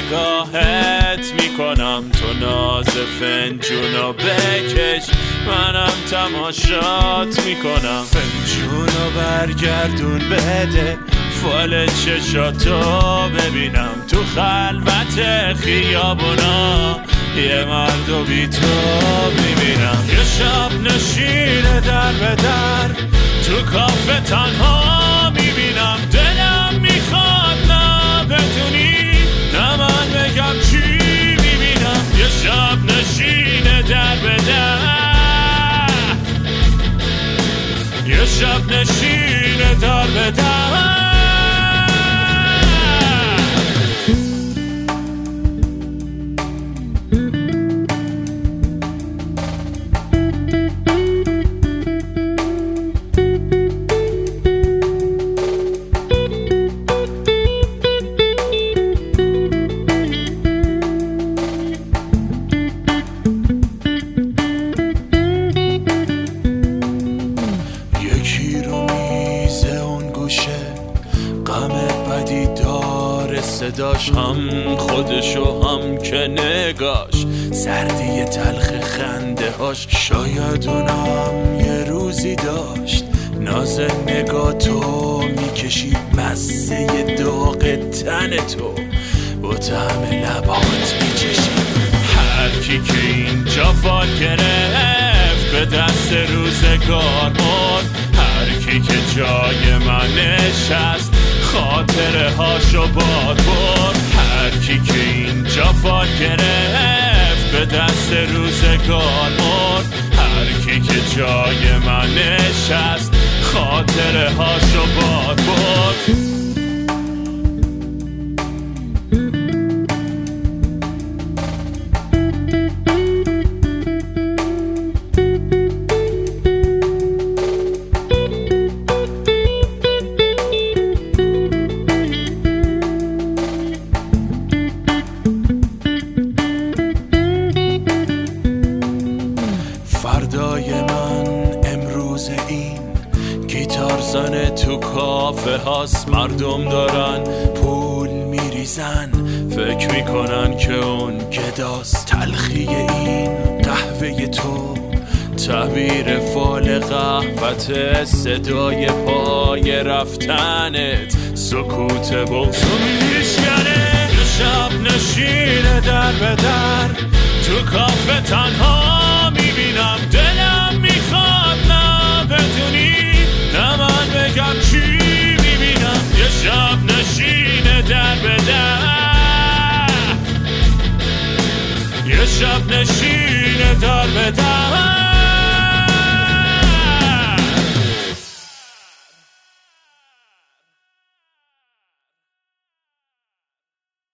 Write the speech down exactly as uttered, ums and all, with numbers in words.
نگاهت میکنم، تو ناز فنجونو بکش منم تماشات میکنم. فنجونو برگردون بده فال چشاتو ببینم، تو خلوت خیابونا یه مرد و بی تو میبینم. یه شب نشین در به در تو کافه تنها میبینم، دلم میخواد نه بدونی نه من بگم چی میبینم. یه شب نشین در به در، یه شب نشین در به در. صداش هم خودشو هم که نگاش، سردی تلخ خنده هاش، شاید اونم یه روزی داشت ناز نگاه تو میکشید مزه داغ تن تو با طعم لبات میچشید. هر کی که اینجا فال گرفت به دست روزگار مرد، هر کی که جای من نشست خاطره هاشو باد برد. هر کی که اینجا فال گرفت به دست روزگار مرد، هر کی که جای من نشست خاطره هاشو باد برد. فردای من امروز این گیتار زنه تو کافه هاست، مردم دارن پول میریزن فکر میکنن که اون گداست. تلخی این قهوه تو تعبیر فال قهوت، صدای پای رفتنت سکوت بغضو میشکنه. یه شب نشین در به در تو کافه تنها میبینم، دلم میخواد نه بدونی نه من بگم چی میبینم. یه شب نشین در به در، یه شب نشین در به در.